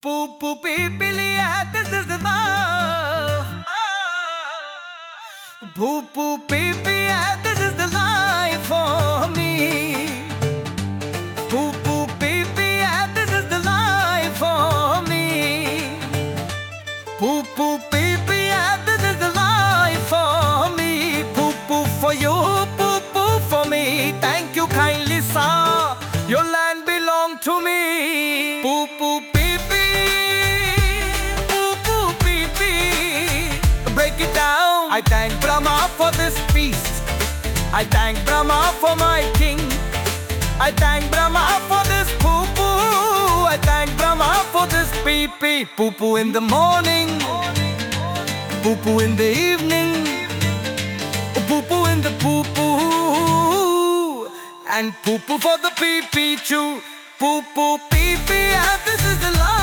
Poo poo pee pee, yeah, this is the love. Poo poo pee pee, yeah, this is the life for me. Poo poo pee pee, yeah, this is the life for me. Poo poo pee pee, yeah, this is the life for me. Poo poo for you, poo poo for me. Thank you kindly, sir. Your land belong to me. Poo poo pee pee, poo poo pee pee. Break it down. I thank Brahma for this feast. I thank Brahma for my king. I thank Brahma for this poo poo. I thank Brahma for this pee pee. Poo poo in the morning, poo poo in the evening, poo poo in the poo poo, and poo poo for the pee pee chew. Poo poo pee pee, and this is the life.